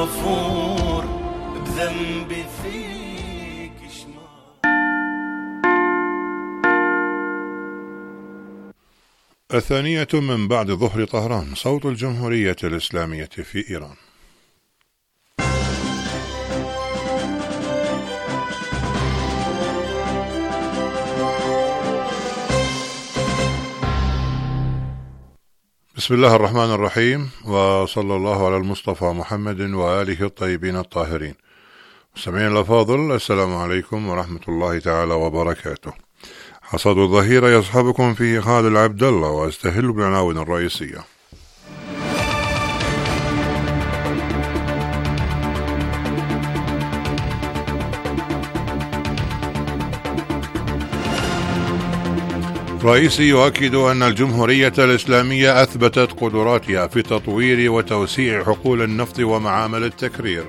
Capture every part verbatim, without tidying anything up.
غفور بذنبي فيك شمار. الثانية من بعد ظهر طهران، صوت الجمهورية الإسلامية في إيران. بسم الله الرحمن الرحيم، وصلى الله على المصطفى محمد وآله الطيبين الطاهرين. مستمعين الأفاضل، السلام عليكم ورحمة الله تعالى وبركاته. حصاد الظهيرة يصحبكم فيه خالد العبد الله، واستهل بالعناوين الرئيسية. رئيسي يؤكد أن الجمهورية الإسلامية أثبتت قدراتها في تطوير وتوسيع حقول النفط ومعامل التكرير.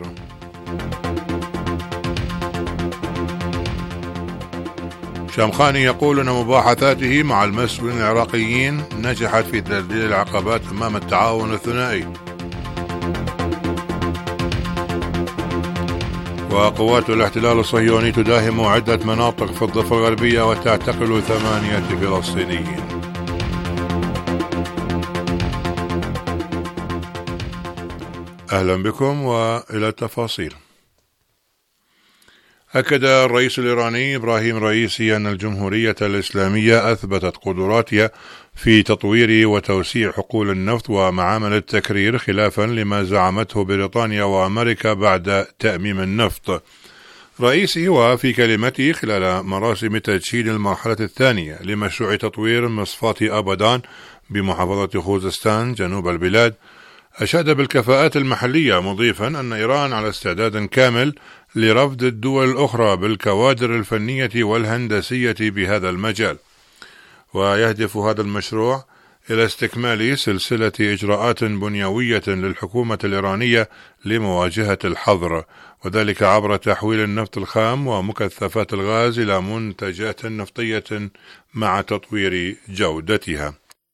شمخاني يقول أن مباحثاته مع المسؤولين العراقيين نجحت في تذليل العقبات أمام التعاون الثنائي. وقوات الاحتلال الصهيوني تداهم عدة مناطق في الضفة الغربية وتعتقل ثمانية فلسطينيين. أهلا بكم وإلى التفاصيل. أكد الرئيس الإيراني إبراهيم رئيسي أن الجمهورية الإسلامية أثبتت قدراتها في تطوير وتوسيع حقول النفط ومعامل التكرير، خلافا لما زعمته بريطانيا وأمريكا بعد تأميم النفط. رئيسي وفي كلمته خلال مراسم تدشين المرحلة الثانية لمشروع تطوير مصفاة أبادان بمحافظة خوزستان جنوب البلاد أشاد بالكفاءات المحلية، مضيفا أن إيران على استعداد كامل لرفض الدول الأخرى بالكوادر الفنية والهندسية بهذا المجال. ويهدف هذا المشروع إلى استكمال سلسلة إجراءات بنيوية للحكومة الإيرانية لمواجهة الحظر، وذلك عبر تحويل النفط الخام ومكثفات الغاز إلى منتجات نفطية مع تطوير جودتها.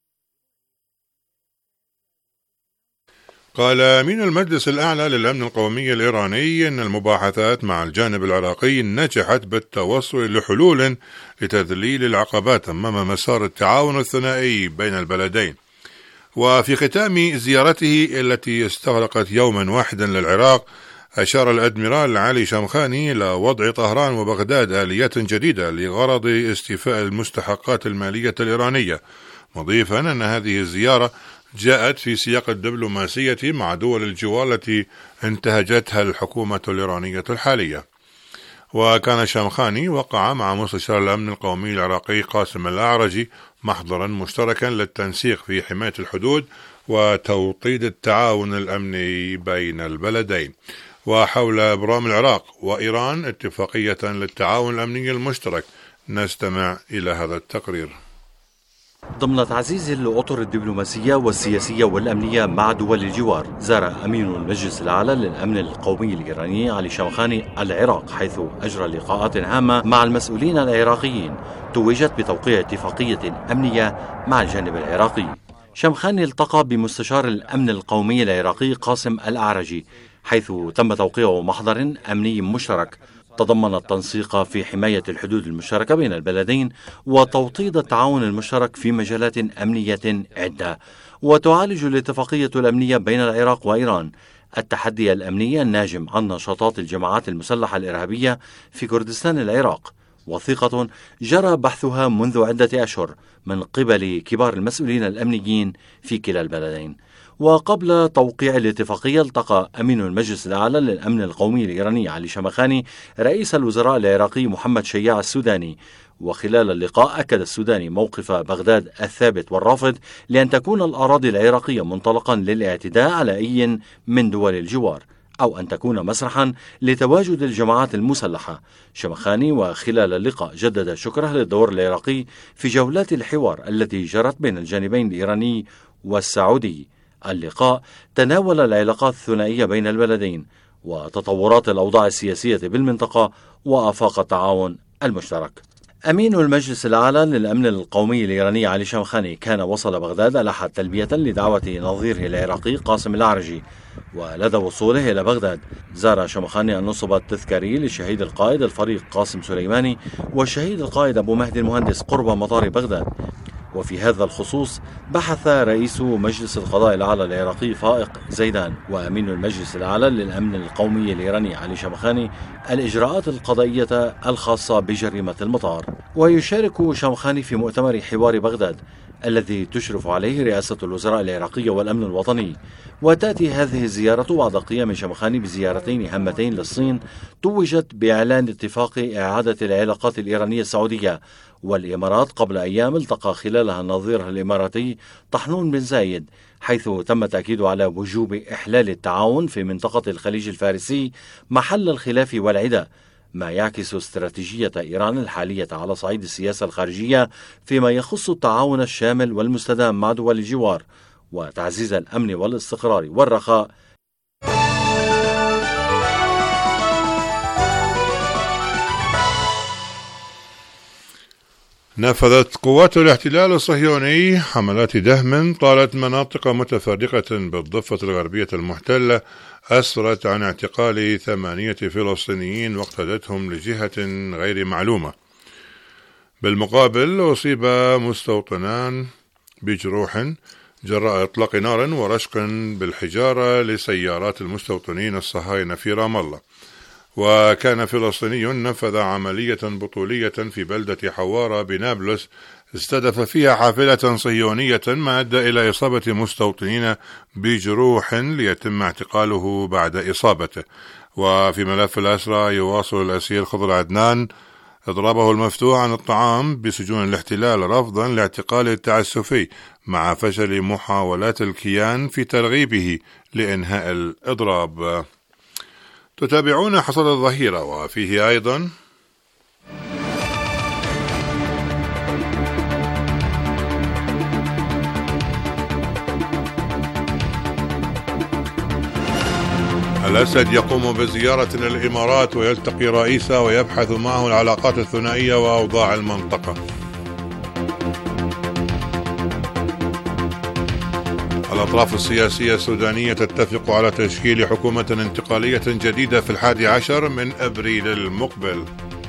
قال أمين المجلس الأعلى للأمن القومي الإيراني أن المباحثات مع الجانب العراقي نجحت بالتوصل لحلول لتذليل العقبات أمام مسار التعاون الثنائي بين البلدين. وفي ختام زيارته التي استغرقت يوما واحدا للعراق، أشار الأدميرال علي شمخاني إلى وضع طهران وبغداد آليات جديدة لغرض استيفاء المستحقات المالية الإيرانية، مضيفا أن هذه الزيارة جاءت في سياق الدبلوماسية مع دول الجوار التي انتهجتها الحكومة الإيرانية الحالية. وكان شمخاني وقع مع مستشار الأمن القومي العراقي قاسم الأعرجي محضرا مشتركا للتنسيق في حماية الحدود وتوطيد التعاون الأمني بين البلدين. وحول إبرام العراق وإيران اتفاقية للتعاون الأمني المشترك، نستمع إلى هذا التقرير. ضمن تعزيز الأطر الدبلوماسية والسياسية والأمنية مع دول الجوار، زار أمين المجلس الأعلى للأمن القومي الإيراني علي شمخاني العراق، حيث أجرى لقاءات هامة مع المسؤولين العراقيين توجت بتوقيع اتفاقية أمنية مع الجانب العراقي. شمخاني التقى بمستشار الأمن القومي العراقي قاسم الأعرجي، حيث تم توقيع محضر أمني مشترك تضمن التنسيق في حماية الحدود المشتركة بين البلدين وتوطيد التعاون المشترك في مجالات أمنية عدة. وتعالج الاتفاقية الأمنية بين العراق وإيران التحدي الأمني الناجم عن نشاطات الجماعات المسلحة الإرهابية في كردستان العراق، وثيقة جرى بحثها منذ عدة أشهر من قبل كبار المسؤولين الأمنيين في كلا البلدين. وقبل توقيع الاتفاقية التقى أمين المجلس الأعلى للأمن القومي الإيراني علي شمخاني رئيس الوزراء العراقي محمد شياع السوداني. وخلال اللقاء أكد السوداني موقف بغداد الثابت والرافض لأن تكون الأراضي العراقية منطلقا للاعتداء على أي من دول الجوار، أو أن تكون مسرحا لتواجد الجماعات المسلحة. شمخاني وخلال اللقاء جدد شكره للدور العراقي في جولات الحوار التي جرت بين الجانبين الإيراني والسعودي. اللقاء تناول العلاقات الثنائية بين البلدين وتطورات الأوضاع السياسية بالمنطقة وآفاق التعاون المشترك. أمين المجلس الأعلى للأمن القومي الإيراني علي شمخاني كان وصل بغداد الأحد تلبية لدعوة نظيره العراقي قاسم الأعرجي. ولدى وصوله إلى بغداد زار شمخاني النصب التذكاري للشهيد القائد الفريق قاسم سليماني والشهيد القائد أبو مهدي المهندس قرب مطار بغداد. وفي هذا الخصوص بحث رئيس مجلس القضاء الأعلى العراقي فائق زيدان وأمين المجلس الأعلى للأمن القومي الإيراني علي شمخاني الإجراءات القضائية الخاصة بجريمة المطار. ويشارك شمخاني في مؤتمر حوار بغداد الذي تشرف عليه رئاسة الوزراء العراقية والأمن الوطني. وتأتي هذه الزيارة بعد قيام شمخاني بزيارتين هامتين للصين توجت بإعلان اتفاق إعادة العلاقات الإيرانية السعودية والإمارات قبل أيام التقى خلالها النظير الإماراتي طحنون بن زايد، حيث تم التأكيد على وجوب إحلال التعاون في منطقة الخليج الفارسي محل الخلاف والعداء، ما يعكس استراتيجية إيران الحالية على صعيد السياسة الخارجية فيما يخص التعاون الشامل والمستدام مع دول الجوار وتعزيز الأمن والاستقرار والرخاء. نفذت قوات الاحتلال الصهيوني حملات دهم طالت مناطق متفرقة بالضفة الغربية المحتلة، أسرت عن اعتقال ثمانية فلسطينيين واقتادتهم لجهة غير معلومة. بالمقابل أصيب مستوطنان بجروح جراء إطلاق نار ورشق بالحجارة لسيارات المستوطنين الصهاينة في رام الله. وكان فلسطيني نفذ عملية بطولية في بلدة حوارة بنابلس استهدف فيها حافلة صهيونية ما أدى إلى إصابة مستوطنين بجروح ليتم اعتقاله بعد إصابته. وفي ملف الأسرى يواصل الأسير خضر عدنان إضرابه المفتوح عن الطعام بسجون الاحتلال رفضا لاعتقاله التعسفي مع فشل محاولات الكيان في ترغيبه لإنهاء الإضراب. تتابعون حصاد الظهيرة وفيه أيضا الأسد يقوم بزيارة للإمارات ويلتقي رئيسها ويبحث معه العلاقات الثنائية وأوضاع المنطقة. الأطراف السياسية السودانية تتفق على تشكيل حكومة انتقالية جديدة في الحادي عشر من أبريل المقبل.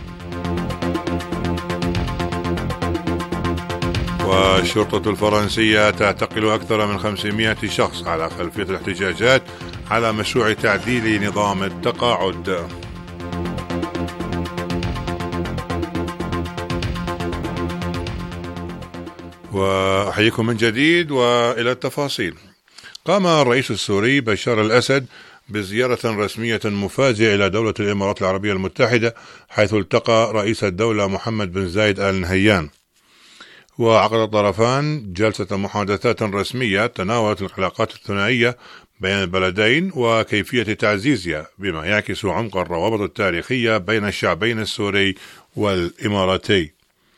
والشرطة الفرنسية تعتقل أكثر من خمسمائة شخص على خلفية الاحتجاجات على مشروع تعديل نظام التقاعد. وأحييكم من جديد وإلى التفاصيل. قام الرئيس السوري بشار الأسد بزيارة رسمية مفاجئة إلى دولة الإمارات العربية المتحدة، حيث التقى رئيس الدولة محمد بن زايد آل نهيان. وعقد الطرفان جلسة محادثات رسمية تناولت العلاقات الثنائية بين البلدين وكيفية تعزيزها، بما يعكس عمق الروابط التاريخية بين الشعبين السوري والإماراتي.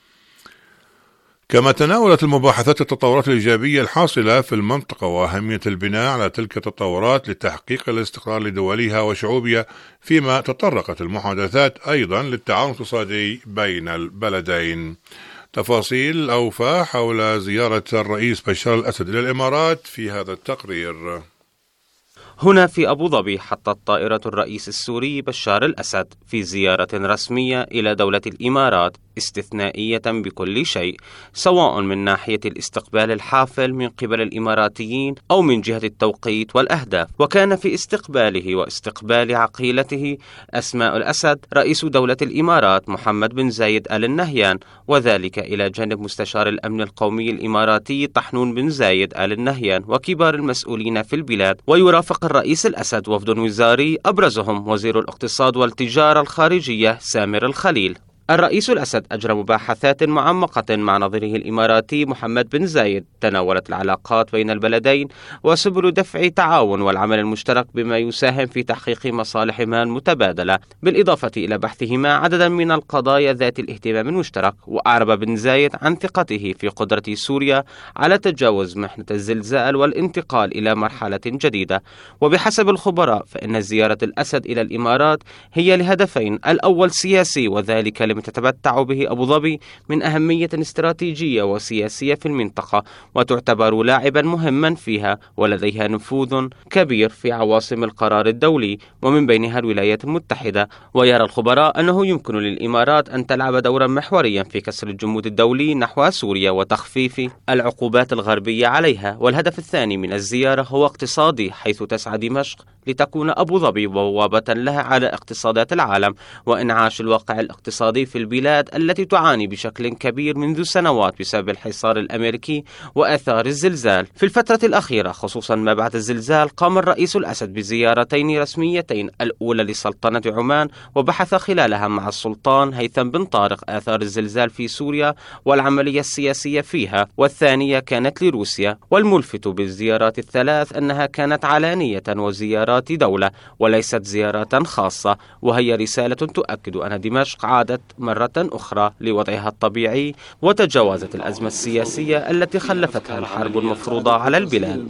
كما تناولت المباحثات التطورات الإيجابية الحاصلة في المنطقة وأهمية البناء على تلك التطورات لتحقيق الاستقرار لدولها وشعوبها، فيما تطرقت المحادثات أيضا للتعاون الاقتصادي بين البلدين. تفاصيل أوفى حول زيارة الرئيس بشار الأسد إلى الإمارات في هذا التقرير. هنا في أبو ظبي حطت طائرة الرئيس السوري بشار الأسد في زيارة رسمية إلى دولة الإمارات استثنائية بكل شيء، سواء من ناحية الاستقبال الحافل من قبل الإماراتيين أو من جهة التوقيت والأهداف. وكان في استقباله واستقبال عقيلته أسماء الأسد رئيس دولة الإمارات محمد بن زايد آل نهيان، وذلك إلى جانب مستشار الأمن القومي الإماراتي طحنون بن زايد آل نهيان وكبار المسؤولين في البلاد. ويرافق الرئيس الأسد وفد وزاري أبرزهم وزير الاقتصاد والتجارة الخارجية سامر الخليل. الرئيس الأسد أجرى مباحثات معمقة مع نظيره الإماراتي محمد بن زايد تناولت العلاقات بين البلدين وسبل دفع تعاون والعمل المشترك بما يساهم في تحقيق مصالحهما المتبادلة، بالإضافة إلى بحثهما عددا من القضايا ذات الاهتمام المشترك. وأعرب بن زايد عن ثقته في قدرة سوريا على تجاوز محنة الزلزال والانتقال إلى مرحلة جديدة. وبحسب الخبراء فإن زيارة الأسد إلى الإمارات هي لهدفين: الأول سياسي وذلك لما تتمتع به أبو ظبي من أهمية استراتيجية وسياسية في المنطقة، وتعتبر لاعبا مهما فيها، ولديها نفوذ كبير في عواصم القرار الدولي ومن بينها الولايات المتحدة. ويرى الخبراء أنه يمكن للإمارات أن تلعب دورا محوريا في كسر الجمود الدولي نحو سوريا وتخفيف العقوبات الغربية عليها. والهدف الثاني من الزيارة هو اقتصادي، حيث تسعى دمشق لتكون أبو ظبي بوابة لها على اقتصادات العالم وإنعاش الواقع الاقتصادي في البلاد التي تعاني بشكل كبير منذ سنوات بسبب الحصار الأمريكي وآثار الزلزال. في الفترة الأخيرة خصوصا ما بعد الزلزال قام الرئيس الأسد بزيارتين رسميتين، الأولى لسلطنة عمان وبحث خلالها مع السلطان هيثم بن طارق آثار الزلزال في سوريا والعملية السياسية فيها، والثانية كانت لروسيا. والملفت بالزيارات الثلاث أنها كانت علانية وزيارات دولة وليست زيارات خاصة، وهي رسالة تؤكد أن دمشق عادت مرة أخرى لوضعها الطبيعي وتجاوزت الأزمة السياسية التي خلفتها الحرب المفروضة على البلاد.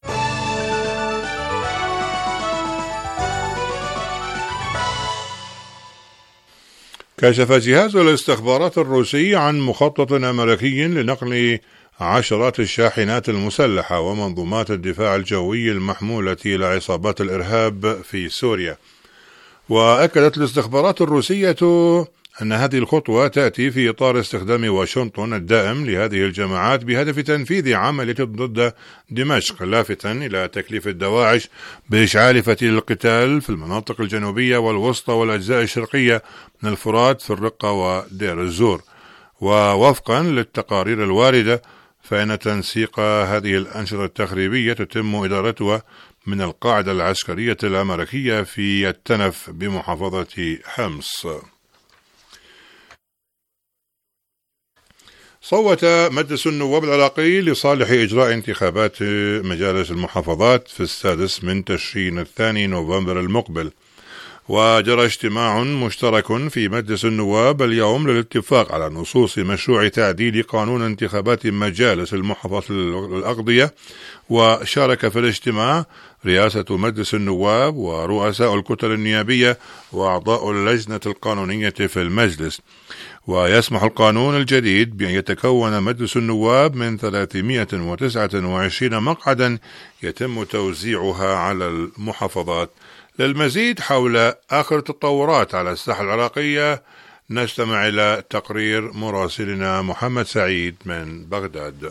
كشف جهاز الاستخبارات الروسي عن مخطط أمريكي لنقل عشرات الشاحنات المسلحة ومنظومات الدفاع الجوي المحمولة إلى عصابات الإرهاب في سوريا. وأكدت الاستخبارات الروسية أن هذه الخطوة تأتي في إطار استخدام واشنطن الدائم لهذه الجماعات بهدف تنفيذ عملية ضد دمشق، لافتا إلى تكليف الدواعش بإشعال فتيل القتال في المناطق الجنوبية والوسطى والأجزاء الشرقية من الفرات في الرقة ودير الزور. ووفقا للتقارير الواردة فإن تنسيق هذه الأنشطة التخريبية تتم إدارتها من القاعدة العسكرية الأمريكية في التنف بمحافظة حمص. صوت مجلس النواب العراقي لصالح إجراء انتخابات مجالس المحافظات في السادس من تشرين الثاني نوفمبر المقبل. وجرى اجتماع مشترك في مجلس النواب اليوم للاتفاق على نصوص مشروع تعديل قانون انتخابات مجالس المحافظات الأقضية. وشارك في الاجتماع رئاسة مجلس النواب ورؤساء الكتل النيابية وأعضاء اللجنة القانونية في المجلس. ويسمح القانون الجديد بأن يتكون مجلس النواب من ثلاثمائة وتسعة وعشرين مقعدا يتم توزيعها على المحافظات. للمزيد حول آخر التطورات على الساحة العراقية نستمع إلى تقرير مراسلنا محمد سعيد من بغداد.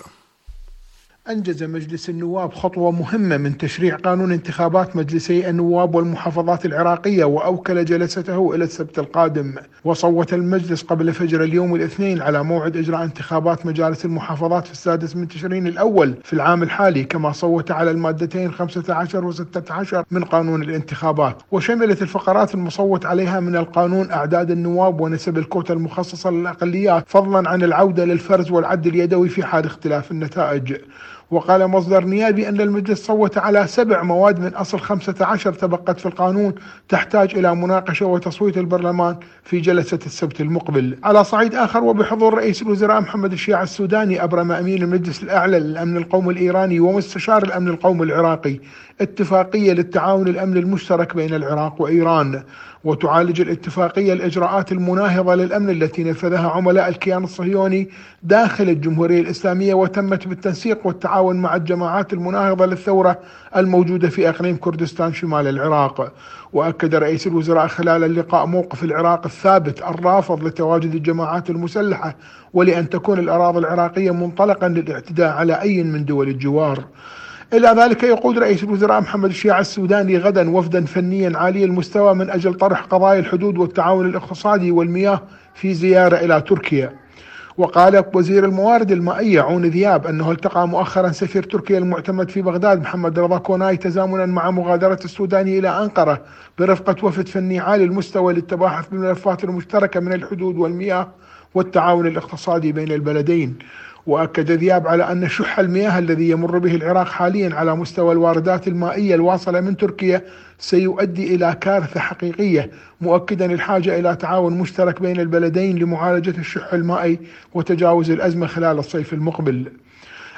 أنجز مجلس النواب خطوة مهمة من تشريع قانون انتخابات مجلسي النواب والمحافظات العراقية، وأوكل جلسته إلى السبت القادم. وصوت المجلس قبل فجر اليوم الاثنين على موعد إجراء انتخابات مجالس المحافظات في السادس من تشرين الأول في العام الحالي، كما صوت على المادتين خمسة عشر وستة عشر من قانون الانتخابات. وشملت الفقرات المصوت عليها من القانون أعداد النواب ونسب الكوتا المخصصة للأقليات، فضلا عن العودة للفرز والعد اليدوي في حال اختلاف النتائج. وقال مصدر نيابي أن المجلس صوت على سبع مواد من أصل خمسة عشر تبقت في القانون تحتاج إلى مناقشة وتصويت البرلمان في جلسة السبت المقبل. على صعيد آخر، وبحضور رئيس الوزراء محمد الشيع السوداني، أبرم أمين المجلس الأعلى للأمن القومي الإيراني ومستشار الأمن القومي العراقي اتفاقية للتعاون الأمني المشترك بين العراق وإيران. وتعالج الاتفاقية الإجراءات المناهضة للأمن التي نفذها عملاء الكيان الصهيوني داخل الجمهورية الإسلامية، وتمت بالتنسيق والتعاون مع الجماعات المناهضة للثورة الموجودة في أقليم كردستان شمال العراق. وأكد رئيس الوزراء خلال اللقاء موقف العراق الثابت الرافض لتواجد الجماعات المسلحة، ولأن تكون الأراضي العراقية منطلقا للاعتداء على أي من دول الجوار. إلى ذلك يقود رئيس الوزراء محمد الشيع السوداني غدا وفدا فنيا عالي المستوى من أجل طرح قضايا الحدود والتعاون الاقتصادي والمياه في زيارة إلى تركيا. وقال وزير الموارد المائية عون ذياب أنه التقى مؤخرا سفير تركيا المعتمد في بغداد محمد رضا كوناي تزامنا مع مغادرة السودان إلى أنقرة برفقة وفد فني عالي المستوى للتباحث بالملفات المشتركة من الحدود والمياه والتعاون الاقتصادي بين البلدين. وأكد ذياب على أن شح المياه الذي يمر به العراق حاليا على مستوى الواردات المائية الواصلة من تركيا سيؤدي إلى كارثة حقيقية، مؤكدا الحاجة إلى تعاون مشترك بين البلدين لمعالجة الشح المائي وتجاوز الأزمة خلال الصيف المقبل.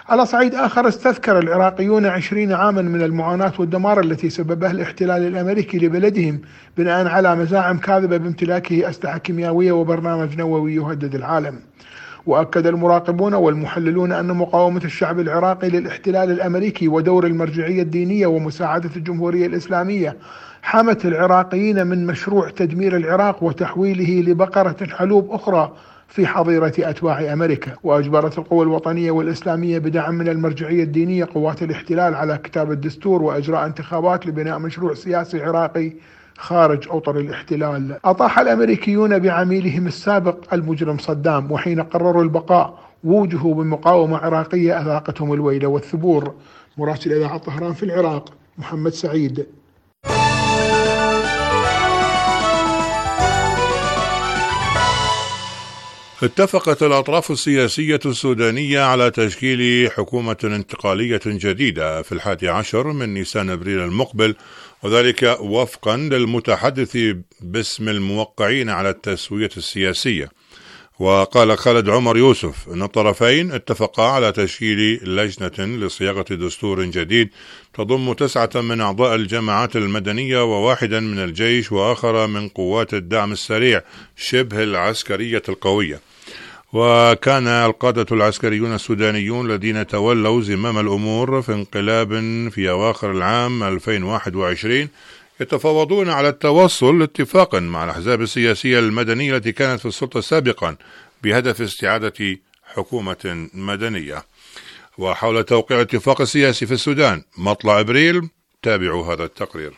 على صعيد آخر، استذكر العراقيون عشرين عاما من المعاناة والدمار التي سببها الاحتلال الأمريكي لبلدهم بناء على مزاعم كاذبة بامتلاكه أسلحة كيميائية وبرنامج نووي يهدد العالم. وأكد المراقبون والمحللون أن مقاومة الشعب العراقي للاحتلال الأمريكي ودور المرجعية الدينية ومساعدة الجمهورية الإسلامية حمت العراقيين من مشروع تدمير العراق وتحويله لبقرة حلوب أخرى في حظيرة أتباع أمريكا. وأجبرت القوى الوطنية والإسلامية بدعم من المرجعية الدينية قوات الاحتلال على كتابة دستور وإجراء انتخابات لبناء مشروع سياسي عراقي خارج أطر الاحتلال. أطاح الأمريكيون بعميلهم السابق المجرم صدام، وحين قرروا البقاء ووجهوا بمقاومة عراقية أذاقتهم الويل والثبور. مراسل إذاعة طهران في العراق محمد سعيد. اتفقت الأطراف السياسية السودانية على تشكيل حكومة انتقالية جديدة في الحادي عشر من نيسان أبريل المقبل، وذلك وفقا للمتحدث باسم الموقعين على التسوية السياسية. وقال خالد عمر يوسف أن الطرفين اتفقا على تشكيل لجنة لصياغة دستور جديد تضم تسعة من أعضاء الجماعات المدنية وواحدا من الجيش وآخر من قوات الدعم السريع شبه العسكرية القوية. وكان القادة العسكريون السودانيون الذين تولوا زمام الأمور في انقلاب في أواخر العام ألفين وواحد وعشرين يتفاوضون على التوصل لاتفاق مع الأحزاب السياسية المدنية التي كانت في السلطة سابقا بهدف استعادة حكومة مدنية. وحول توقيع الاتفاق السياسي في السودان مطلع أبريل، تابعوا هذا التقرير.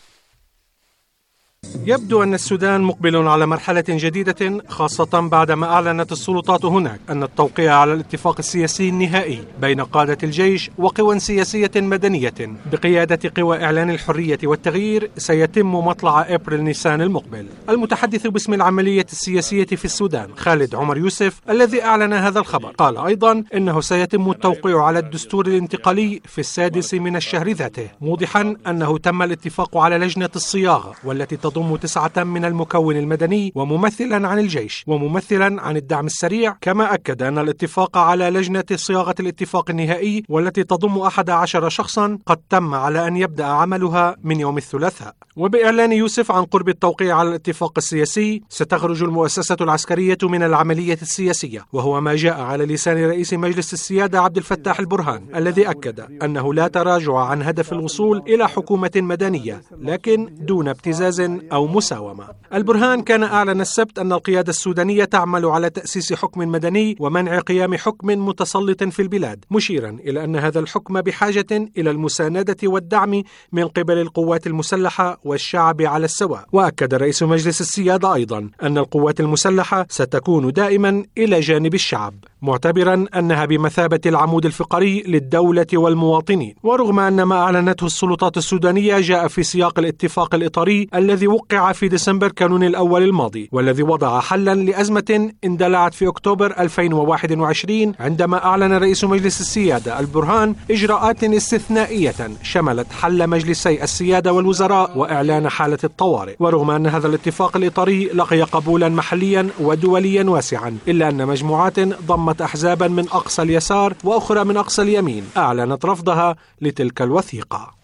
يبدو أن السودان مقبل على مرحلة جديدة، خاصة بعدما أعلنت السلطات هناك أن التوقيع على الاتفاق السياسي النهائي بين قادة الجيش وقوى سياسية مدنية بقيادة قوى إعلان الحرية والتغيير سيتم مطلع أبريل نيسان المقبل. المتحدث باسم العملية السياسية في السودان خالد عمر يوسف الذي أعلن هذا الخبر قال أيضا إنه سيتم التوقيع على الدستور الانتقالي في السادس من الشهر ذاته، موضحا أنه تم الاتفاق على لجنة الصياغة والتي تضم تسعة من المكون المدني وممثلا عن الجيش وممثلا عن الدعم السريع. كما أكد أن الاتفاق على لجنة صياغة الاتفاق النهائي والتي تضم أحد عشر شخصا قد تم على أن يبدأ عملها من يوم الثلاثاء. وبإعلان يوسف عن قرب التوقيع على الاتفاق السياسي ستخرج المؤسسة العسكرية من العملية السياسية، وهو ما جاء على لسان رئيس مجلس السيادة عبد الفتاح البرهان الذي أكد أنه لا تراجع عن هدف الوصول إلى حكومة مدنية لكن دون ابتزاز أو مساومة. البرهان كان أعلن السبت أن القيادة السودانية تعمل على تأسيس حكم مدني ومنع قيام حكم متسلط في البلاد، مشيرا إلى أن هذا الحكم بحاجة إلى المساندة والدعم من قبل القوات المسلحة والشعب على السواء. وأكد رئيس مجلس السيادة أيضا أن القوات المسلحة ستكون دائما إلى جانب الشعب، معتبرا أنها بمثابة العمود الفقري للدولة والمواطنين. ورغم أن ما أعلنته السلطات السودانية جاء في سياق الاتفاق الإطاري الذي وقع في ديسمبر كانون الأول الماضي، والذي وضع حلا لأزمة اندلعت في أكتوبر ألفين وواحد وعشرين عندما أعلن رئيس مجلس السيادة البرهان إجراءات استثنائية شملت حل مجلسي السيادة والوزراء وإعلان حالة الطوارئ. ورغم أن هذا الاتفاق الإطاري لقي قبولا محليا ودوليا واسعا، إلا أن مجموعات ضمت أحزابا من أقصى اليسار وأخرى من أقصى اليمين أعلنت رفضها لتلك الوثيقة.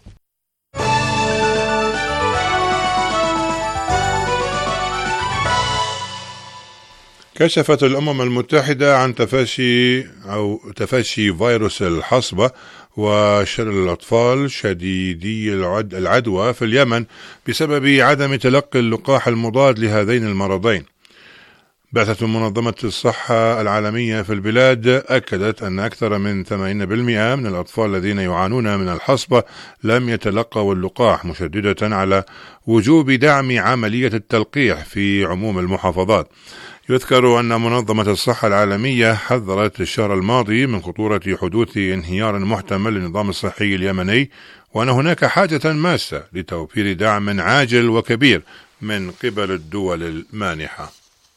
كشفت الأمم المتحدة عن تفشي أو تفشي فيروس الحصبة وشلل الأطفال شديدي العدوى في اليمن بسبب عدم تلقي اللقاح المضاد لهذين المرضين. بعثة منظمة الصحة العالمية في البلاد أكدت أن أكثر من ثمانين بالمئة من الأطفال الذين يعانون من الحصبة لم يتلقوا اللقاح، مشددة على وجوب دعم عملية التلقيح في عموم المحافظات. يذكر أن منظمة الصحة العالمية حذرت الشهر الماضي من خطورة حدوث انهيار محتمل للنظام الصحي اليمني، وأن هناك حاجة ماسة لتوفير دعم عاجل وكبير من قبل الدول المانحة.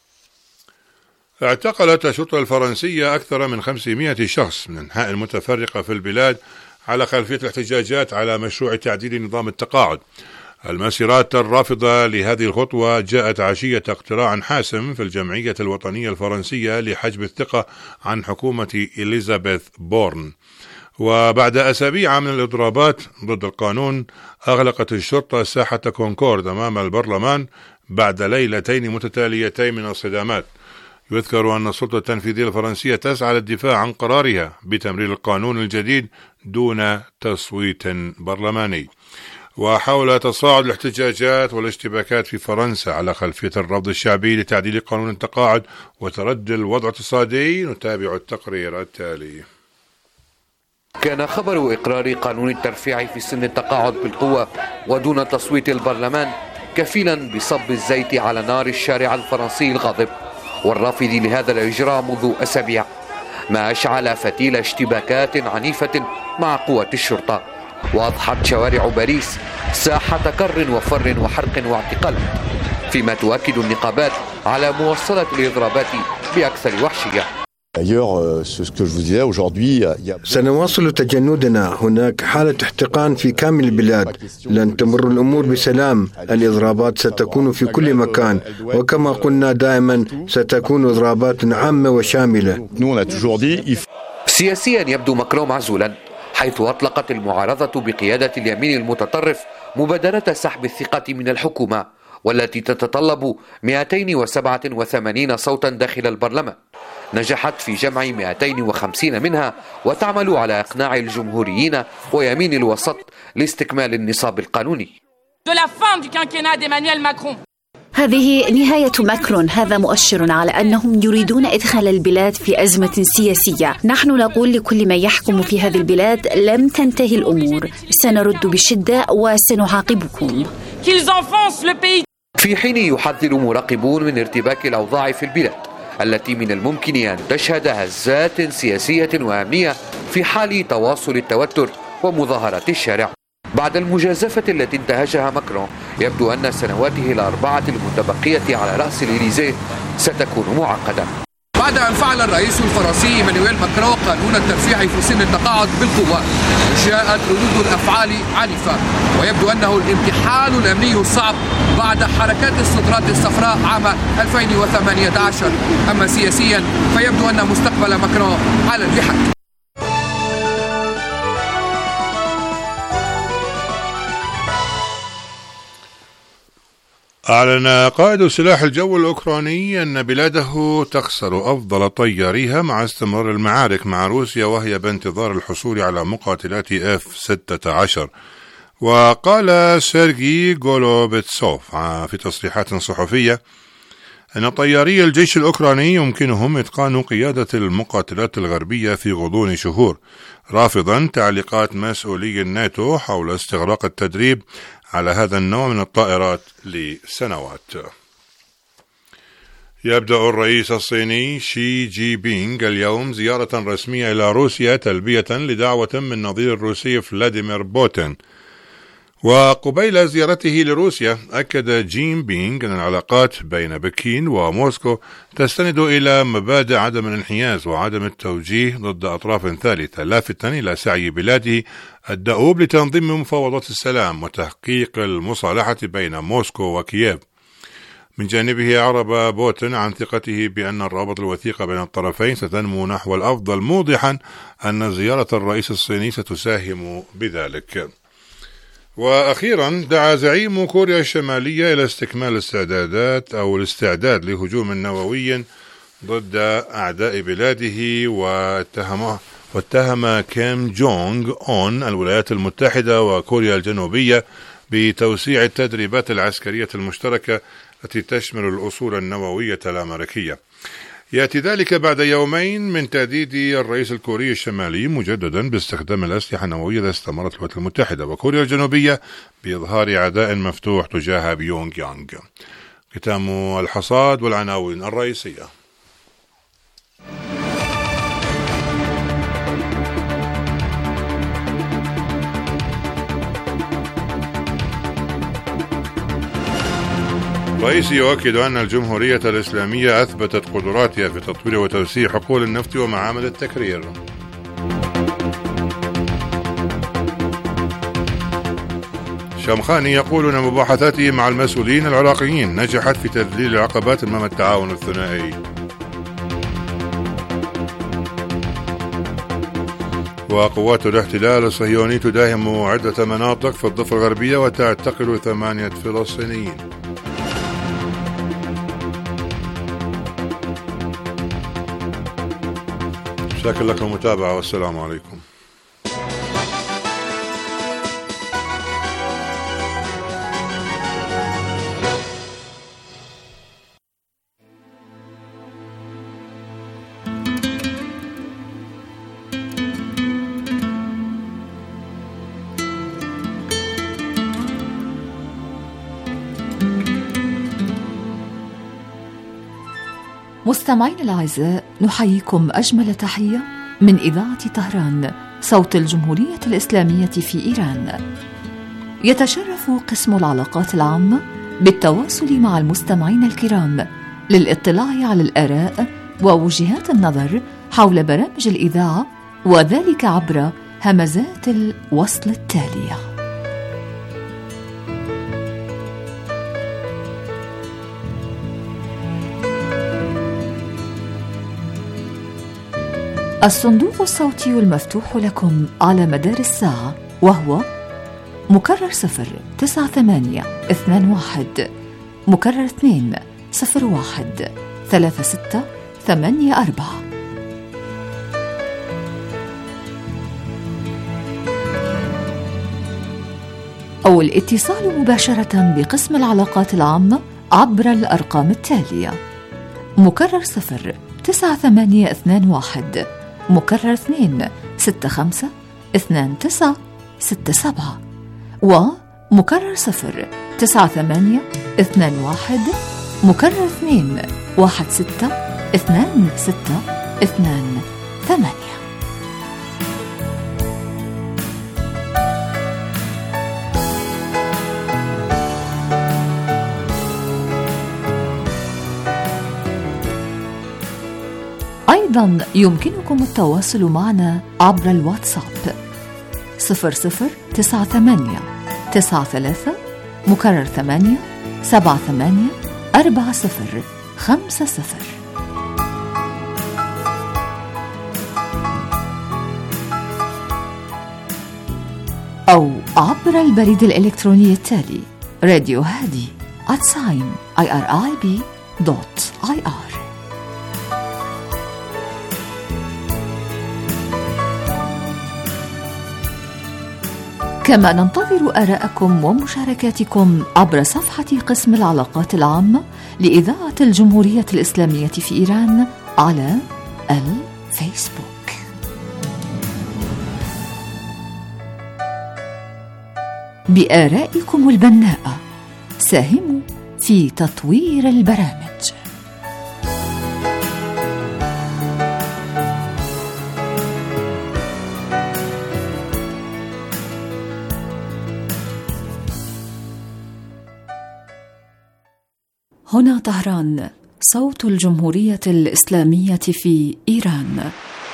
اعتقلت الشرطة الفرنسية أكثر من خمسمائة شخص من الأنحاء المتفرقة في البلاد على خلفية الاحتجاجات على مشروع تعديل نظام التقاعد. المسيرات الرافضة لهذه الخطوة جاءت عشية اقتراع حاسم في الجمعية الوطنية الفرنسية لحجب الثقة عن حكومة إليزابيث بورن. وبعد أسابيع من الإضرابات ضد القانون أغلقت الشرطة ساحة كونكورد أمام البرلمان بعد ليلتين متتاليتين من الصدامات. يذكر أن السلطة التنفيذية الفرنسية تسعى للدفاع عن قرارها بتمرير القانون الجديد دون تصويت برلماني. وحول تصاعد الاحتجاجات والاشتباكات في فرنسا على خلفية الرفض الشعبي لتعديل قانون التقاعد وتردي الوضع الاقتصادي، نتابع التقرير التالي. كان خبر إقرار قانون الترفيع في سن التقاعد بالقوة ودون تصويت البرلمان كفيلا بصب الزيت على نار الشارع الفرنسي الغاضب والرافض لهذا الإجراء منذ أسابيع، ما أشعل فتيل اشتباكات عنيفة مع قوة الشرطة، وأضحت شوارع باريس ساحة كر وفر وحرق واعتقالات، فيما تؤكد النقابات على مواصلة الإضرابات بأكثر وحشية. سنواصل تجندنا. هناك حالة احتقان في كامل البلاد، لن تمر الأمور بسلام. الإضرابات ستكون في كل مكان، وكما قلنا دائما ستكون إضرابات عامة وشاملة. سياسيا يبدو ماكرون معزولا، حيث أطلقت المعارضة بقيادة اليمين المتطرف مبادرة سحب الثقة من الحكومة، والتي تتطلب مئتين وسبعة وثمانين صوتا داخل البرلمان. نجحت في جمع مئتين وخمسين منها، وتعمل على إقناع الجمهوريين ويمين الوسط لاستكمال النصاب القانوني. هذه نهاية ماكرون. هذا مؤشر على أنهم يريدون إدخال البلاد في أزمة سياسية. نحن نقول لكل من يحكم في هذه البلاد لم تنتهي الأمور، سنرد بشدة وسنعاقبكم. في حين يحذر مراقبون من ارتباك الأوضاع في البلاد التي من الممكن أن تشهد هزات سياسية وأمنية في حال تواصل التوتر ومظاهرات الشارع. بعد المجازفة التي انتهجها ماكرون يبدو أن سنواته الأربعة المتبقية على رأس الإليزيه ستكون معقدة. بعد أن فعل الرئيس الفرنسي إيمانويل ماكرون قانون الترفيع في سن التقاعد بالقوة، جاءت ردود الأفعال عنيفة، ويبدو أنه الامتحان الأمني الصعب بعد حركات السترات الصفراء عام ألفين وثمانية عشر. أما سياسيا فيبدو أن مستقبل ماكرون على اللحاق. أعلن قائد سلاح الجو الأوكراني أن بلاده تخسر أفضل طياريها مع استمرار المعارك مع روسيا، وهي بانتظار الحصول على مقاتلات إف ستة عشر. وقال سيرجي غولوبيتسوف في تصريحات صحفية أن طياري الجيش الأوكراني يمكنهم إتقان قيادة المقاتلات الغربية في غضون شهور، رافضا تعليقات مسؤولي الناتو حول استغراق التدريب على هذا النوع من الطائرات لسنوات. يبدأ الرئيس الصيني شي جي بينغ اليوم زيارة رسمية إلى روسيا تلبية لدعوة من نظير الروسي فلاديمير بوتين. وقبيل زيارته لروسيا أكد جين بينغ أن العلاقات بين بكين وموسكو تستند إلى مبادئ عدم الانحياز وعدم التوجيه ضد أطراف ثالثة، لافتا إلى سعي بلاده الدؤوب لتنظيم مفاوضات السلام وتحقيق المصالحة بين موسكو وكييف. من جانبه أعرب بوتين عن ثقته بأن الرابط الوثيق بين الطرفين ستنمو نحو الأفضل، موضحا أن زيارة الرئيس الصيني ستساهم بذلك. وأخيرا دعا زعيم كوريا الشمالية إلى استكمال الاستعدادات أو الاستعداد لهجوم نووي ضد أعداء بلاده، واتهم واتهم كيم جونغ أون الولايات المتحدة وكوريا الجنوبية بتوسيع التدريبات العسكرية المشتركة التي تشمل الأصول النووية الأمريكية. يأتي ذلك بعد يومين من تهديد الرئيس الكوري الشمالي مجددا باستخدام الأسلحة النووية إذا استمرت الولايات المتحدة وكوريا الجنوبية بإظهار عداء مفتوح تجاه بيونغ يانغ. ختام الحصاد والعناوين الرئيسية. الرئيس يؤكد أن الجمهورية الإسلامية أثبتت قدراتها في تطوير وتوسيع حقول النفط ومعامل التكرير. شمخاني يقول أن مباحثاته مع المسؤولين العراقيين نجحت في تذليل العقبات أمام التعاون الثنائي. وقوات الاحتلال الصهيوني تداهم عدة مناطق في الضفة الغربية وتعتقل ثمانية فلسطينيين. شكرا لكم المتابعة والسلام عليكم. مستمعين الأعزاء، نحييكم أجمل تحية من إذاعة طهران صوت الجمهورية الإسلامية في إيران. يتشرف قسم العلاقات العامة بالتواصل مع المستمعين الكرام للاطلاع على الآراء ووجهات النظر حول برامج الإذاعة، وذلك عبر همزات الوصل التالية: الصندوق الصوتي المفتوح لكم على مدار الساعة، وهو مكرر صفر تسعة ثمانية اثنان واحد، مكرر اثنين صفر واحد ثلاثة ستة ثمانية أربعة. أو الاتصال مباشرة بقسم العلاقات العامة عبر الأرقام التالية: مكرر صفر تسعة ثمانية اثنان واحد، مكرر اثنين ستة خمسة اثنان تسعة ستة سبعة، ومكرر صفر تسعة ثمانية اثنان واحد، مكرر اثنين واحد ستة اثنان ستة اثنان ثمانية. أيضا يمكنكم التواصل معنا عبر الواتساب صفر صفر تسعة ثمانية تسعة ثلاثة مكرر ثمانية سبعة ثمانية أربعة صفر خمسة صفر، أو عبر البريد الإلكتروني التالي: راديو هادي at sign irib dot ir. كما ننتظر آراءكم ومشاركاتكم عبر صفحة قسم العلاقات العامة لإذاعة الجمهورية الإسلامية في إيران على الفيسبوك. بآرائكم البناءة ساهموا في تطوير البرامج. هنا طهران صوت الجمهورية الإسلامية في إيران.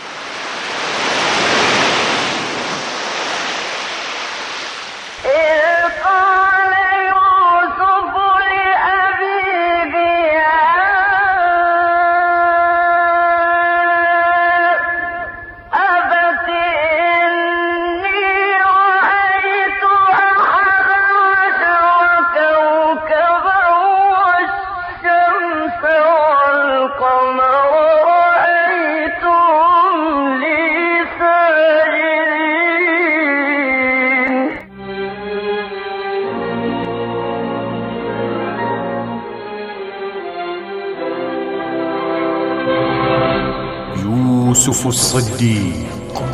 يوسف الصديق.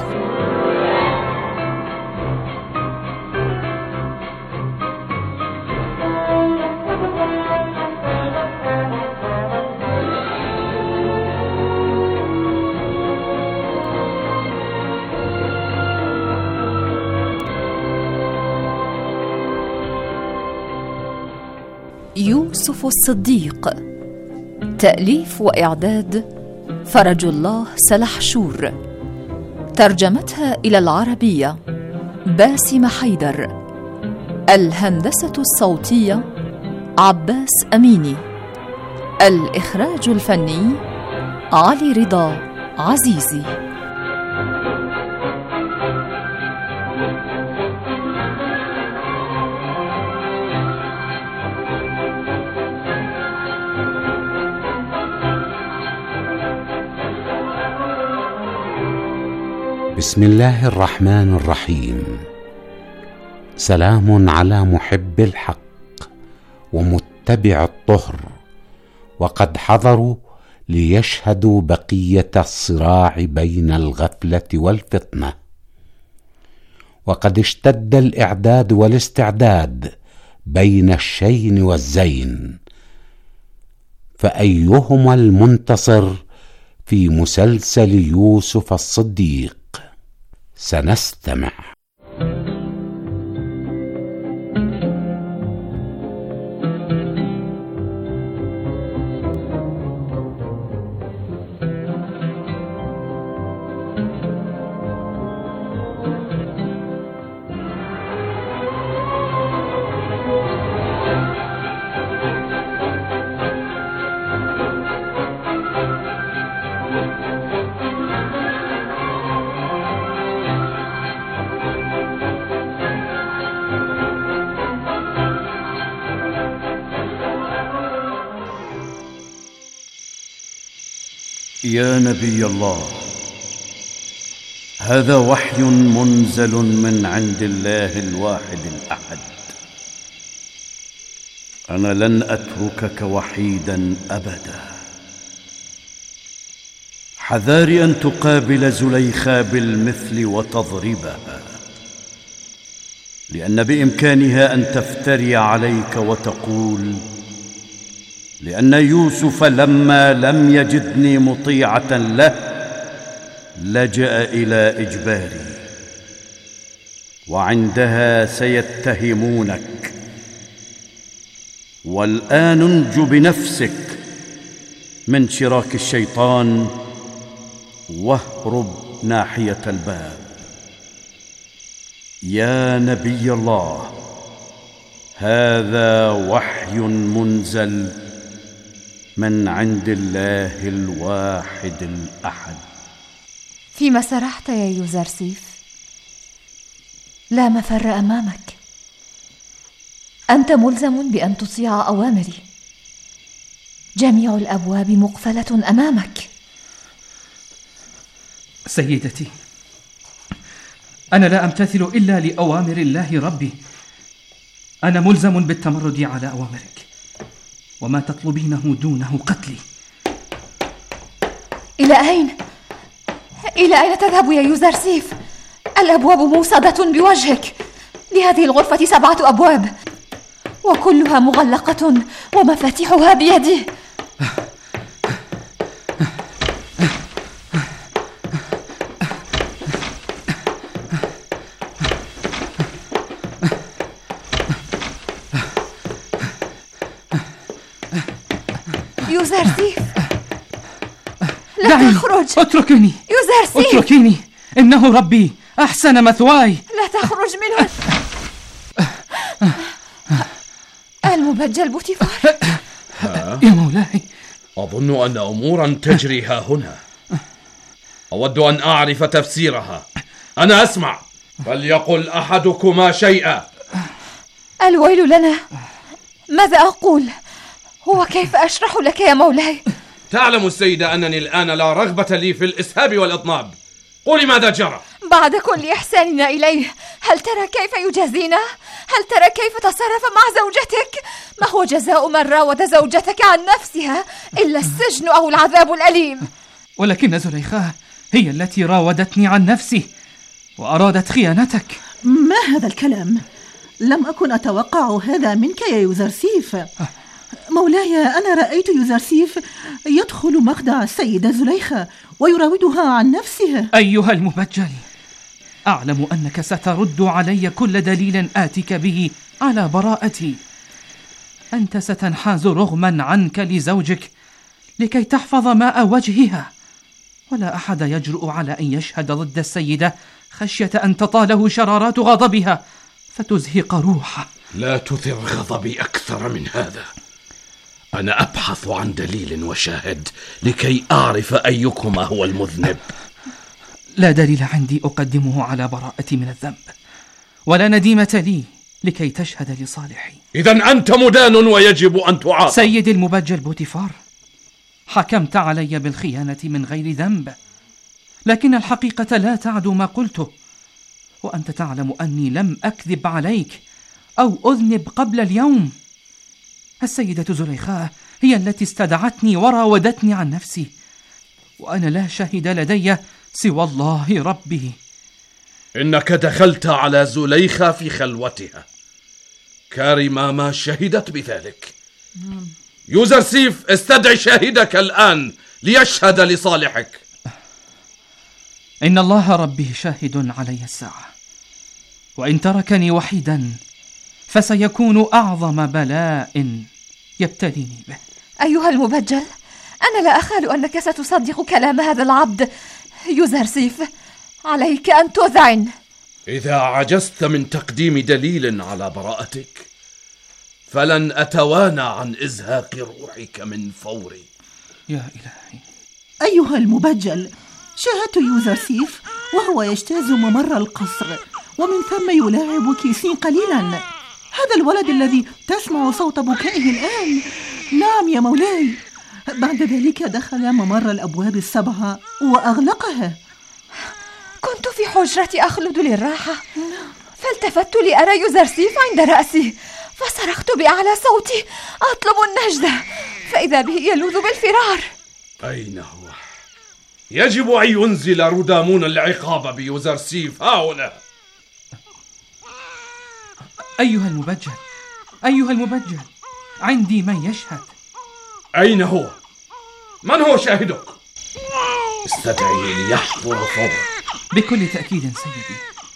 يوسف الصديق، تأليف وإعداد فرج الله سلحشور، ترجمتها إلى العربية باسم حيدر، الهندسة الصوتية عباس أميني. الإخراج الفني علي رضا عزيزي. بسم الله الرحمن الرحيم. سلام على محب الحق ومتبع الطهر، وقد حضروا ليشهدوا بقية الصراع بين الغفلة والفطنة، وقد اشتد الإعداد والاستعداد بين الشين والزين، فأيهما المنتصر في مسلسل يوسف الصديق؟ سنستمع. يا نبي الله، هذا وحي منزل من عند الله الواحد الأحد. أنا لن أتركك وحيدا أبدا. حذاري أن تقابل زليخا بالمثل وتضربها، لأن بإمكانها أن تفتري عليك وتقول: لأن يوسف لما لم يجدني مطيعة له لجأ إلى إجباري، وعندها سيتهمونك. والآن انج بنفسك من شراك الشيطان واهرب ناحية الباب. يا نبي الله، هذا وحي منزل من عند الله الواحد الأحد. فيما سرحت يا يوزرسيف، لا مفر أمامك. أنت ملزم بأن تطيع أوامري. جميع الأبواب مقفلة أمامك. سيدتي، أنا لا أمتثل إلا لأوامر الله ربي. أنا ملزم بالتمرد على أوامرك، وما تطلبينه دونه قتلي. إلى أين؟ إلى أين تذهب يا يوزرسيف؟ الأبواب موصدة بوجهك. لهذه الغرفة سبعة أبواب، وكلها مغلقة ومفاتيحها بيدي. يوزرسيف، لا دعيني. تخرج. اتركيني يوزرسيف، اتركيني، إنه ربي أحسن مثواي. لا تخرج منه. المبجل بوتيفار. يا مولاي، أظن أن أمورا تجري ها هنا، أود أن أعرف تفسيرها. أنا أسمع، فليقل أحدكما شيئا. الويل لنا، ماذا أقول وكيف أشرح لك يا مولاي؟ تعلم السيدة أنني الآن لا رغبة لي في الإسهاب والإطناب. قولي ماذا جرى. بعد كل إحساننا إليه، هل ترى كيف يجازينا؟ هل ترى كيف تصرف مع زوجتك؟ ما هو جزاء من راود زوجتك عن نفسها إلا السجن أو العذاب الأليم؟ ولكن زليخا هي التي راودتني عن نفسي وأرادت خيانتك. ما هذا الكلام؟ لم أكن أتوقع هذا منك يا يوزرسيف. مولاي، أنا رأيت يوزرسيف يدخل مخدع السيدة زليخا ويراودها عن نفسها. أيها المبجل، أعلم أنك سترد علي كل دليل آتيك به على براءتي. أنت ستنحاز رغما عنك لزوجك لكي تحفظ ماء وجهها، ولا أحد يجرؤ على أن يشهد ضد السيدة خشية أن تطاله شرارات غضبها فتزهق روحه. لا تثر غضبي أكثر من هذا. أنا أبحث عن دليل وشاهد لكي أعرف أيكما هو المذنب. لا دليل عندي أقدمه على براءتي من الذنب، ولا نديمة لي لكي تشهد لصالحي. إذن أنت مدان ويجب أن تعاقب. سيدي المبجل بوتيفار، حكمت علي بالخيانة من غير ذنب، لكن الحقيقة لا تعدو ما قلته، وأنت تعلم أني لم أكذب عليك أو أذنب قبل اليوم. السيدة زليخاء هي التي استدعتني وراودتني عن نفسي، وأنا لا شهد لدي سوى الله ربي. إنك دخلت على زليخاء في خلوتها، كارما ما شهدت بذلك. يوزرسيف، استدعي شاهدك الآن ليشهد لصالحك. إن الله ربي شاهد علي الساعة، وإن تركني وحيدا فسيكون أعظم بلاء يبتليني به. أيها المبجل، أنا لا أخال أنك ستصدق كلام هذا العبد. يوزرسيف، عليك أن تذعن. إذا عجزت من تقديم دليل على براءتك فلن أتوانى عن إزهاق روحك من فوري. يا إلهي. أيها المبجل، شاهدت يوزرسيف وهو يجتاز ممر القصر، ومن ثم يلاعب كيسين قليلا. هذا الولد الذي تسمع صوت بكائه الآن. نعم يا مولاي. بعد ذلك دخل ممر الأبواب السبعة وأغلقها. كنت في حجرتي أخلد للراحة، فالتفت لأرى يوزرسيف عند رأسي، فصرخت بأعلى صوتي أطلب النجدة، فإذا به يلوذ بالفرار. أين هو؟ يجب أن ينزل رودامون العقاب بيوزرسيف هؤلاء. أيها المبجل، أيها المبجل، عندي من يشهد. أين هو؟ من هو شاهدك؟ استدعيه ليحضر فورا. بكل تأكيد سيدي.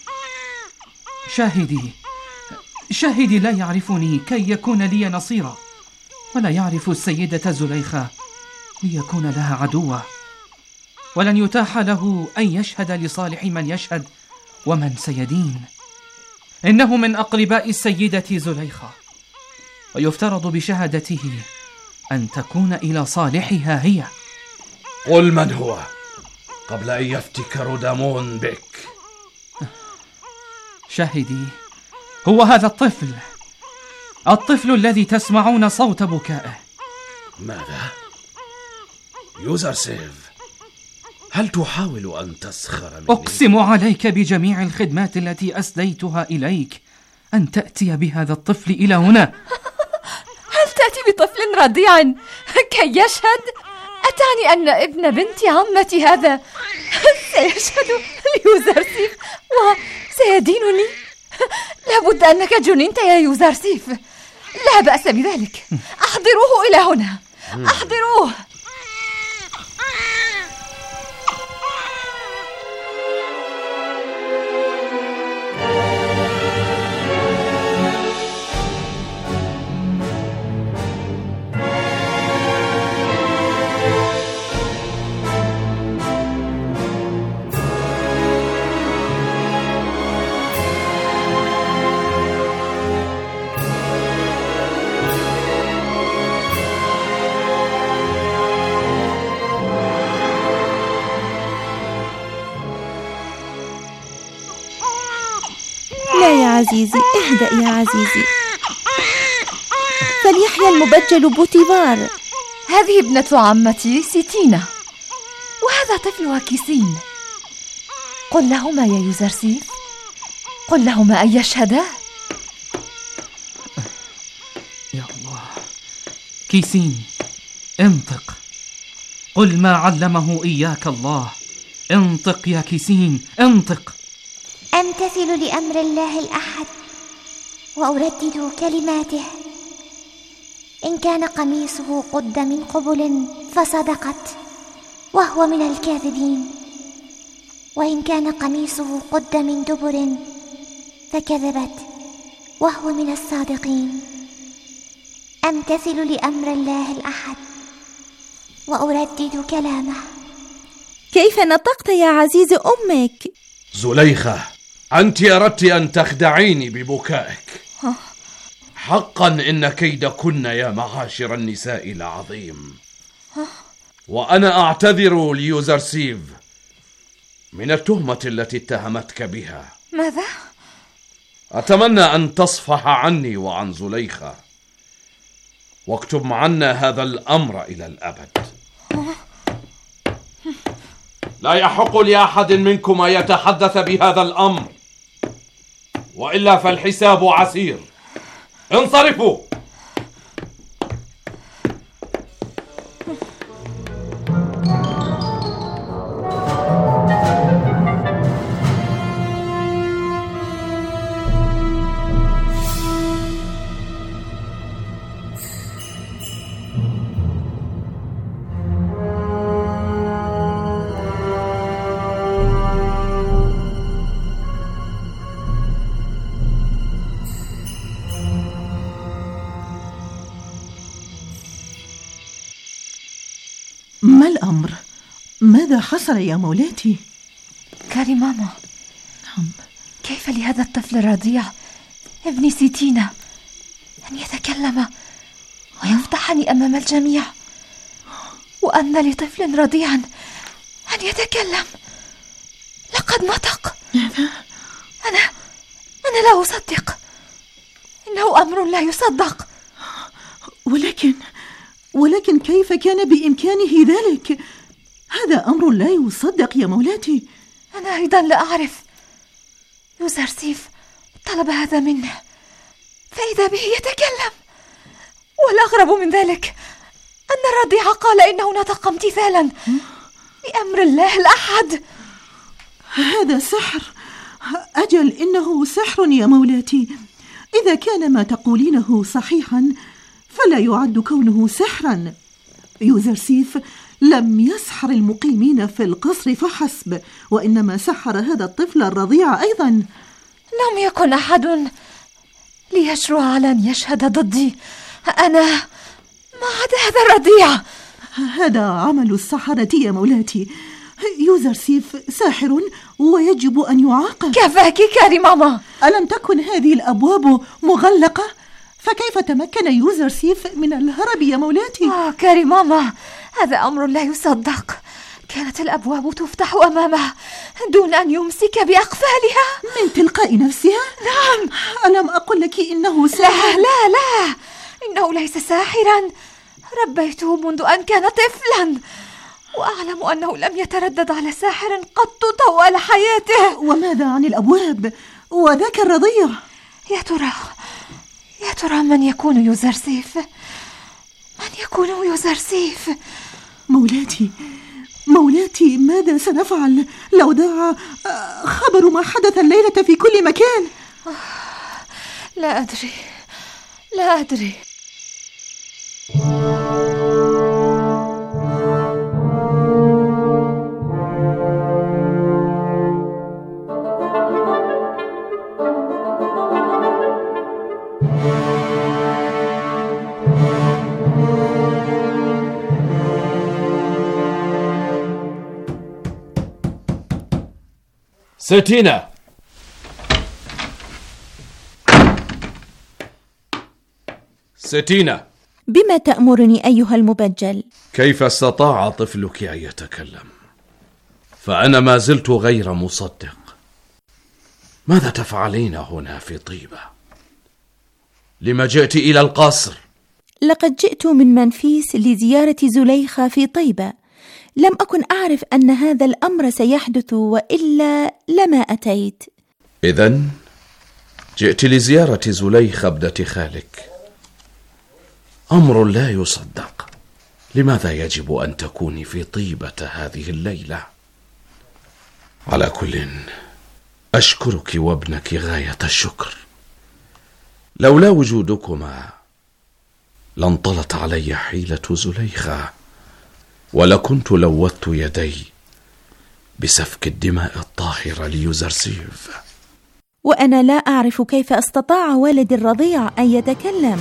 شاهدي شاهدي لا يعرفني كي يكون لي نصيرا، ولا يعرف السيدة زليخاء ليكون لها عدوة، ولن يتاح له أن يشهد لصالح من يشهد ومن سيدين. إنه من أقرباء السيدة زليخاء، ويفترض بشهادته أن تكون إلى صالحها هي. قل من هو قبل أن يفتك رودامون بك. شاهدي، هو هذا الطفل الطفل الذي تسمعون صوت بكائه. ماذا؟ يوزرسيف، هل تحاول أن تسخر مني؟ أقسم عليك بجميع الخدمات التي أسديتها إليك أن تأتي بهذا الطفل إلى هنا. هل تأتي بطفل رضيع كي يشهد؟ أتعني أن ابن بنت عمتي هذا سيشهد ليوزرسيف وسيدينني؟ لابد أنك جننت يا يوزرسيف. لا بأس بذلك، أحضروه إلى هنا، أحضروه. لا يا عزيزي، اهدأ يا عزيزي، فليحيا المبجل بوتيفار. هذه ابنة عمتي سيتينا، وهذا طفلها كيسين. قل لهما يا يوزرسيف، قل لهما أن يشهدا. يا الله. كيسين، انطق، قل ما علمه إياك الله. انطق يا كيسين، انطق. أمتثل لأمر الله الأحد وأردد كلماته. إن كان قميصه قد من قبل فصدقت وهو من الكاذبين، وإن كان قميصه قد من دبر فكذبت وهو من الصادقين. أمتثل لأمر الله الأحد وأردد كلامه. كيف نطقت يا عزيز أمك؟ زليخة، أنت أردت أن تخدعيني ببكائك. حقا إن كيدكن يا معاشر النساء لعظيم، وأنا أعتذر ليوزرسيف من التهمة التي اتهمتك بها. ماذا؟ أتمنى أن تصفح عني وعن زليخة، واكتب عنا هذا الأمر إلى الأبد. لا يحق لأحد منكم أن يتحدث بهذا الأمر، وإلا فالحساب عسير. انصرفوا. ما الأمر؟ ماذا حصل يا مولاتي؟ كاريماما، نعم. كيف لهذا الطفل الرضيع ابن سيتينا أن يتكلم ويفضحني أمام الجميع، وأن لطفل رضيع أن يتكلم؟ لقد نطق. أنا أنا لا أصدق، إنه أمر لا يصدق. ولكن ولكن كيف كان بإمكانه ذلك؟ هذا أمر لا يصدق يا مولاتي. أنا أيضا لا أعرف. يوزرسيف طلب هذا منه، فإذا به يتكلم. والأغرب من ذلك أن الرضيع قال إنه نطق امتثالا بأمر الله الأحد. هذا سحر. أجل إنه سحر يا مولاتي. إذا كان ما تقولينه صحيحا فلا يعد كونه سحرا. يوزرسيف لم يسحر المقيمين في القصر فحسب، وإنما سحر هذا الطفل الرضيع أيضا. لم يكن أحد ليشرع على أن يشهد ضدي أنا ما عدا هذا الرضيع. هذا عمل السحرة يا مولاتي. يوزرسيف ساحر ويجب أن يعاقب. كفاك كاريماما. ألم تكن هذه الأبواب مغلقة؟ فكيف تمكن يوزرسيف من الهرب يا مولاتي؟ آه كاريماما، هذا أمر لا يصدق. كانت الأبواب تفتح أمامه دون أن يمسك بأقفالها من تلقاء نفسها. نعم. ألم أقل لك إنه ساحر؟ لا لا لا، إنه ليس ساحرا. ربيته منذ أن كان طفلا، وأعلم أنه لم يتردد على ساحر قط طوال حياته. وماذا عن الأبواب وذاك الرضيع؟ يا ترى يا ترى من يكون يوزرسيف؟ من يكون يوزرسيف؟ مولاتي مولاتي، ماذا سنفعل لو ضاع خبر ما حدث الليلة في كل مكان؟ لا أدري لا أدري. سيتينا، سيتينا، بما تأمرني أيها المبجل؟ كيف استطاع طفلك أن يتكلم؟ فأنا ما زلت غير مصدق. ماذا تفعلين هنا في طيبة؟ لما جئت إلى القصر؟ لقد جئت من منفيس لزيارة زليخة في طيبة. لم أكن أعرف أن هذا الأمر سيحدث، وإلا لما أتيت. إذن جئت لزيارة زليخة ابنة خالك. أمر لا يصدق. لماذا يجب أن تكوني في طيبة هذه الليلة؟ على كل، أشكرك وابنك غاية الشكر. لولا وجودكما لانطلت علي حيلة زليخة، ولكنت لوثت يدي بسفك الدماء الطاهرة ليوزرسيف. وأنا لا أعرف كيف استطاع والدي الرضيع أن يتكلم.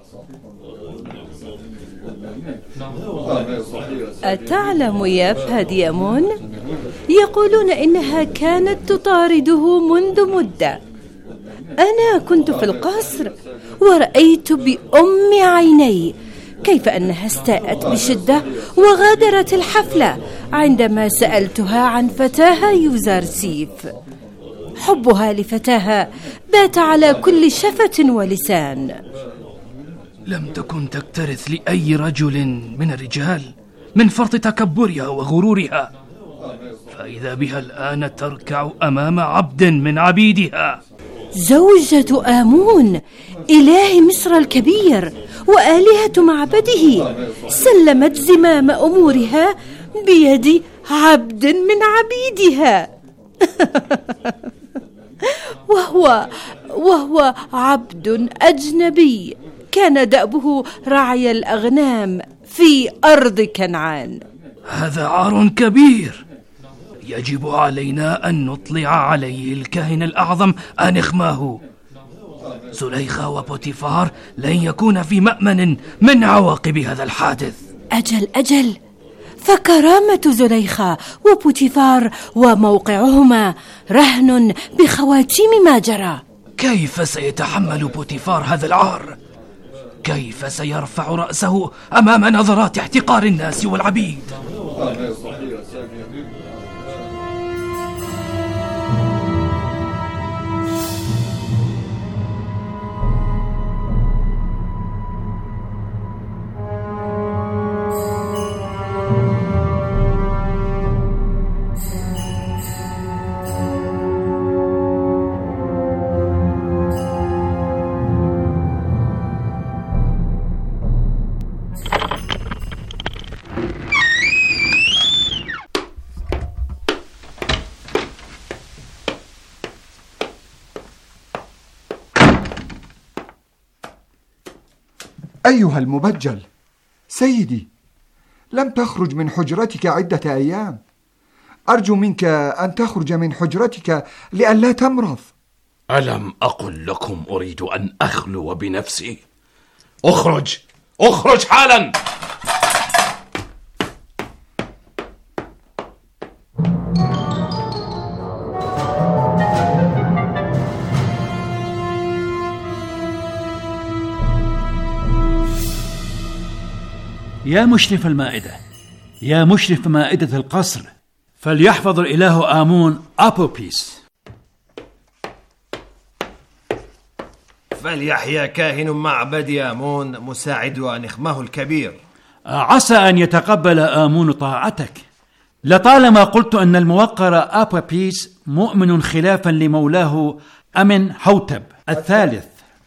أتعلم يا فهديمون؟ يقولون إنها كانت تطارده منذ مدة. أنا كنت في القصر ورأيت بأم عيني كيف أنها استاءت بشدة وغادرت الحفلة عندما سألتها عن فتاها يوزارسيف. حبها لفتاها بات على كل شفة ولسان. لم تكن تكترث لأي رجل من الرجال من فرط تكبرها وغرورها، فإذا بها الآن تركع أمام عبد من عبيدها. زوجة آمون إله مصر الكبير وآلهة معبده سلمت زمام أمورها بيد عبد من عبيدها. وهو وهو عبد أجنبي كان دأبه رعي الأغنام في أرض كنعان. هذا عار كبير، يجب علينا أن نطلع عليه الكاهن الأعظم أنخماه. زليخة وبوتيفار لن يكون في مأمن من عواقب هذا الحادث. أجل أجل، فكرامة زليخة وبوتيفار وموقعهما رهن بخواتيم ما جرى. كيف سيتحمل بوتيفار هذا العار؟ كيف سيرفع رأسه أمام نظرات احتقار الناس والعبيد؟ أيها المبجل سيدي، لم تخرج من حجرتك عدة أيام. أرجو منك أن تخرج من حجرتك لئلا تمرض. ألم أقل لكم أريد أن أخلو بنفسي؟ أخرج أخرج حالا. يا مشرف المائدة، يا مشرف مائدة القصر، فليحفظ الإله آمون أبوبيس. فليحيا كاهن معبد آمون مساعد أنخمه الكبير. عسى أن يتقبل آمون طاعتك. لطالما قلت أن الموقر أبوبيس مؤمن خلافا لمولاه أمن حوتب الثالث.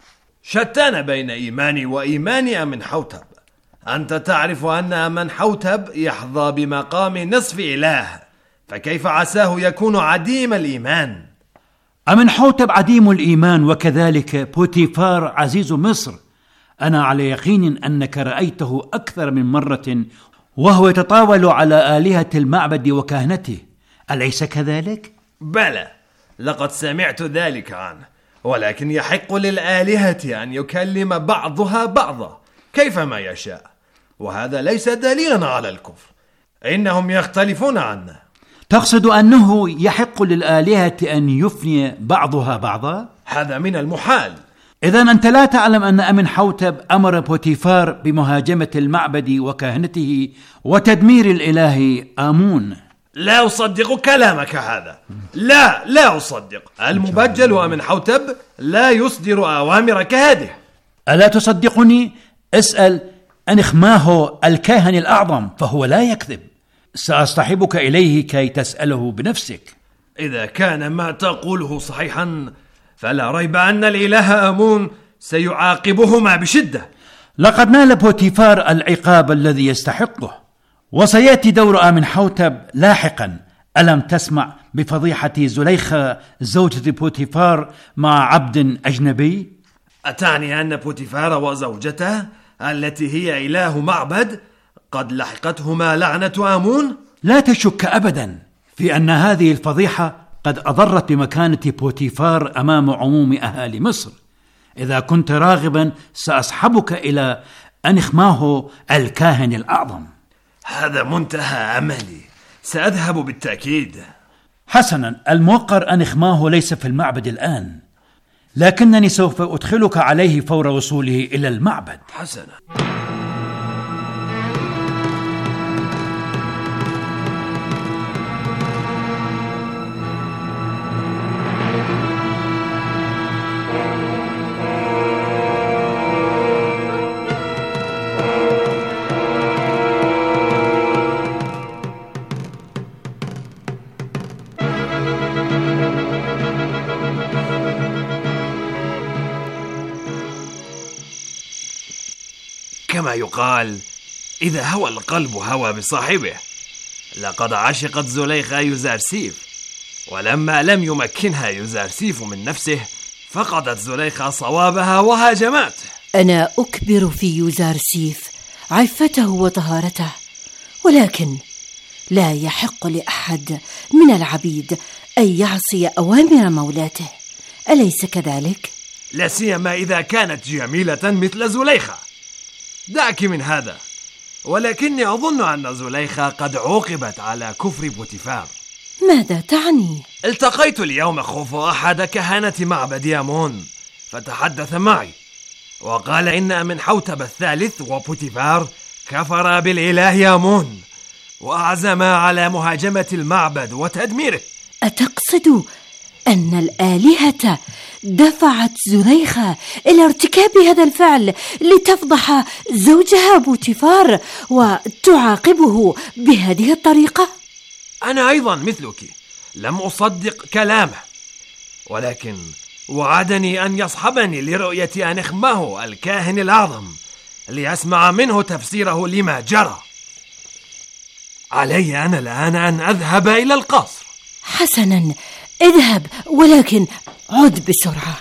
شتان بين إيماني وإيمان أمن حوتب. أنت تعرف أن أمن حوتب يحظى بمقام نصف إله، فكيف عساه يكون عديم الإيمان؟ أمن حوتب عديم الإيمان، وكذلك بوتيفار عزيز مصر. أنا على يقين أنك رأيته أكثر من مرة وهو يتطاول على آلهة المعبد وكهنته، أليس كذلك؟ بلى، لقد سمعت ذلك عنه، ولكن يحق للآلهة أن يكلم بعضها بعضا كيفما يشاء، وهذا ليس دليلا على الكفر. إنهم يختلفون عنا. تقصد أنه يحق للآلهة أن يفني بعضها بعضا؟ هذا من المحال. إذن أنت لا تعلم أن أمن حوتب أمر بوتيفار بمهاجمة المعبد وكهنته وتدمير الإله آمون. لا أصدق كلامك هذا. لا لا أصدق. المبجل أمن حوتب لا يصدر أوامر كهذه. ألا تصدقني؟ اسأل أنخماه الكاهن الأعظم فهو لا يكذب. سأصطحبك إليه كي تسأله بنفسك. إذا كان ما تقوله صحيحا فلا ريب أن الإله آمون سيعاقبهما بشدة. لقد نال بوتيفار العقاب الذي يستحقه، وسيأتي دور آمن حوتب لاحقا. ألم تسمع بفضيحة زليخة زوجة بوتيفار مع عبد أجنبي؟ أتعني أن بوتيفار وزوجته التي هي إله معبد قد لحقتهما لعنة آمون؟ لا تشك أبدا في أن هذه الفضيحة قد أضرت بمكانة بوتيفار أمام عموم أهالي مصر. إذا كنت راغبا سأصحبك إلى أنخماهو الكاهن الأعظم. هذا منتهى أملي، سأذهب بالتأكيد. حسنا، الموقر أنخماهو ليس في المعبد الآن، لكنني سوف أدخلك عليه فور وصوله إلى المعبد. حسنا. كما يقال إذا هوى القلب هوى بصاحبه. لقد عشقت زليخة يوزرسيف، ولما لم يمكنها يوزرسيف من نفسه فقدت زليخة صوابها وهاجمته. أنا أكبر في يوزرسيف عفته وطهارته، ولكن لا يحق لأحد من العبيد أن يعصي أوامر مولاته، أليس كذلك؟ لا سيما إذا كانت جميلة مثل زليخة. دعك من هذا، ولكني أظن أن زليخة قد عوقبت على كفر بوتيفار. ماذا تعني؟ التقيت اليوم خوفو أحد كهنة معبد آمون، فتحدث معي وقال إن أمنحوتب الثالث وبوتيفار كفر بالإله آمون وأعزما على مهاجمة المعبد وتدميره. أتقصد أن الآلهة دفعت زليخة إلى ارتكاب هذا الفعل لتفضح زوجها بوتيفار وتعاقبه بهذه الطريقة؟ أنا أيضا مثلك لم أصدق كلامه، ولكن وعدني أن يصحبني لرؤية أنخماهو الكاهن الأعظم ليسمع منه تفسيره لما جرى. علي أنا الآن أن أذهب إلى القصر. حسنا، اذهب، ولكن عد بسرعة.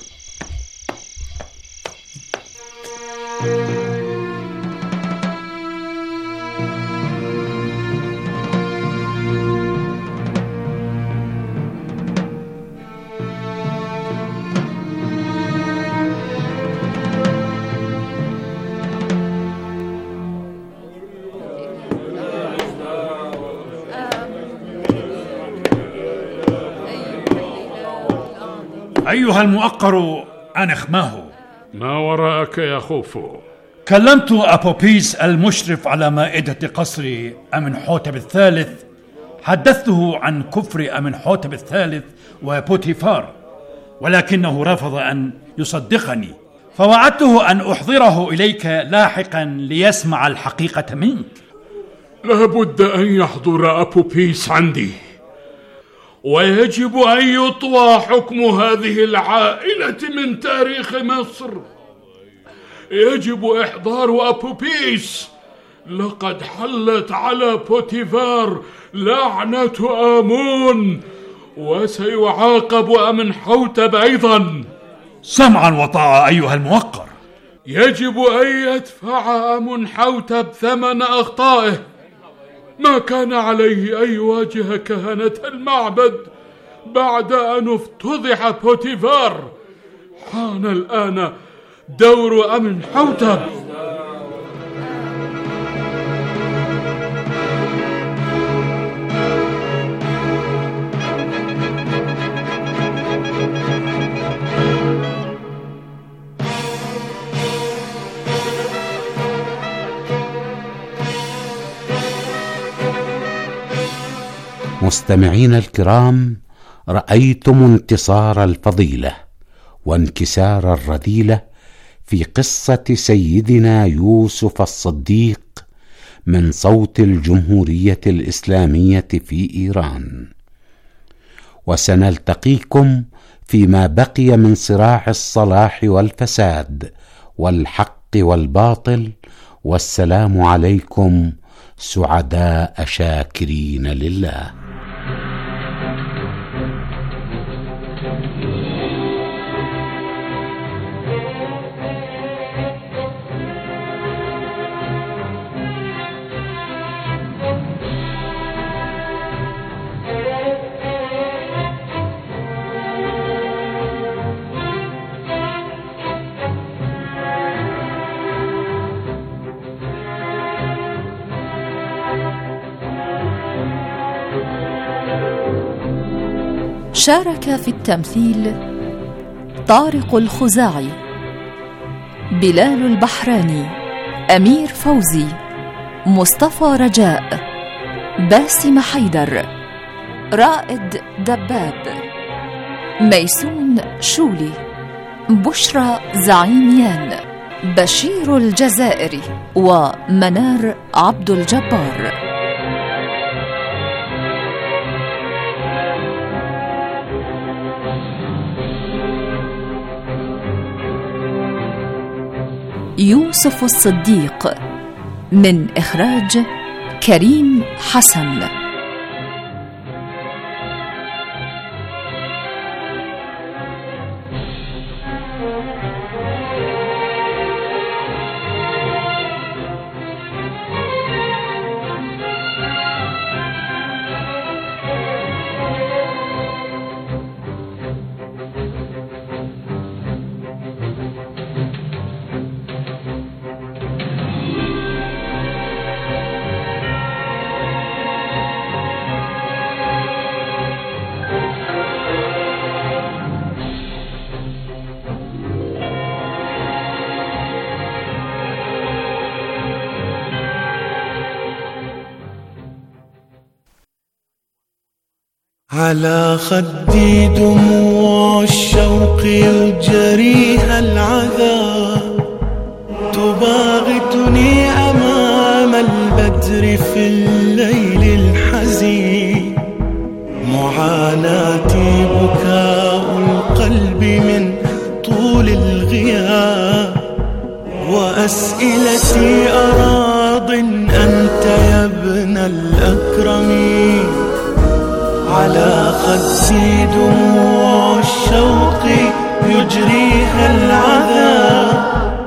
أيها المؤقر أنخماهو، ما وراءك يا خوفو؟ كلمت أبوبيس المشرف على مائدة قصر أمنحوتب الثالث، حدثته عن كفر أمنحوتب الثالث وبوتيفار، ولكنه رفض أن يصدقني، فوعدته أن أحضره إليك لاحقا ليسمع الحقيقة منك. لابد أن يحضر أبوبيس عندي، ويجب أن يطوى حكم هذه العائلة من تاريخ مصر. يجب إحضار أبوبيس، لقد حلت على بوتيفار لعنة آمون، وسيعاقب أمنحوتب أيضا. سمعا وطاعة أيها الموقر. يجب أن يدفع أمنحوتب ثمن أخطائه. ما كان عليه أن يواجه كهنة المعبد بعد أن افتضح بوتيفار. حان الآن دور أمنحوتب. مستمعين الكرام، رأيتم انتصار الفضيلة وانكسار الرذيلة في قصة سيدنا يوسف الصديق من صوت الجمهورية الإسلامية في إيران. وسنلتقيكم فيما بقي من صراع الصلاح والفساد والحق والباطل، والسلام عليكم سعداء شاكرين لله. شارك في التمثيل طارق الخزاعي، بلال البحراني، أمير فوزي، مصطفى رجاء، باسم حيدر، رائد دباب، ميسون شولي، بشرى زعيميان، بشير الجزائري، ومنار عبد الجبار. يوسف الصديق، من إخراج كريم حسن. على خدي دموع الشوق يجريها العذاب، تباغتني أمام البدر في الليل الحزين. معاناتي بكاء القلب من طول الغياب، وأسئلتي أراض أنت يا ابن الأكرمين. على خدي دموع الشوق يجريها العذاب،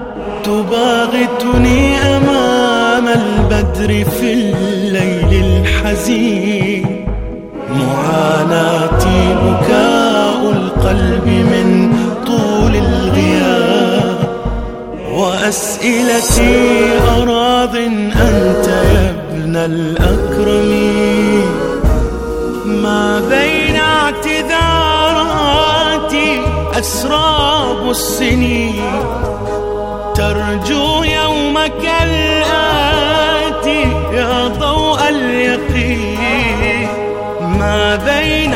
تباغتني أمام البدر في الليل الحزين. معاناتي بكاء القلب من طول الغياب، وأسئلتي أراض أنت يا ابن الأكرمين. ما بين اعتذاراتي أسراب السنين، ترجو يومك الآتي يا ضوء اليقين. ما بين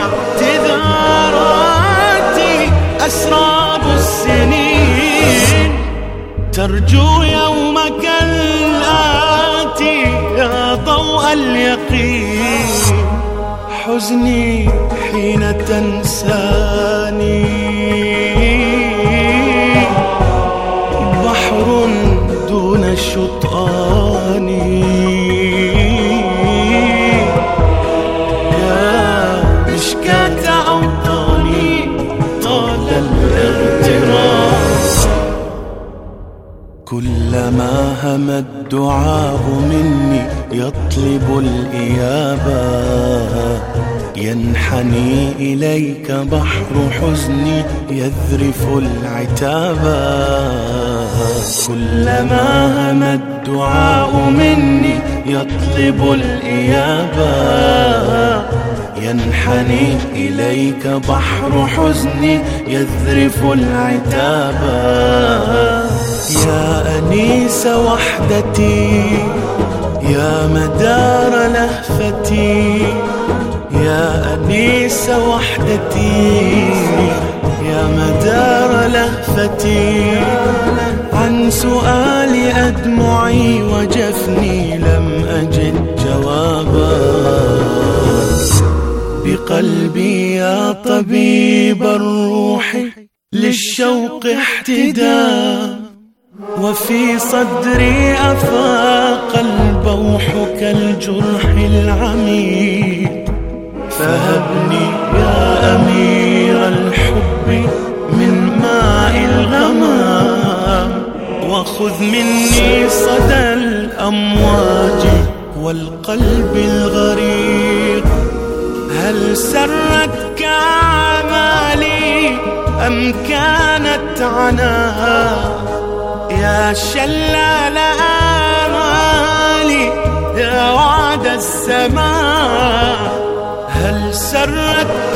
اعتذاراتي أسراب السنين، ترجو يومك الآتي يا ضوء اليقين. حزني حين تنساني بحر دون الشطآن. يا مشكاة أوطاني طال الاغتراب. كلما هم الدعاء مني يطلب الإيابة، ينحني إليك بحر حزني يذرف العتابا. كلما هم الدعاء مني يطلب الإيابة، ينحني إليك بحر حزني يذرف العتابا. يا أنيس وحدتي، يا مدار لهفتي، يا أنيس وحدتي، يا مدار لهفتي. عن سؤالي أدمعي وجفني لم أجد جوابا. بقلبي يا طبيب الروح للشوق احتداء، وفي صدري أفاق البوح كالجرح العميق. فهبني يا أمير الحب من ماء الغمام، وخذ مني صدى الأمواج والقلب الغريق. هل سرتك أعمالي أم كانت عناها؟ يا شلال آمالي يا وعد السماء. هل سرتك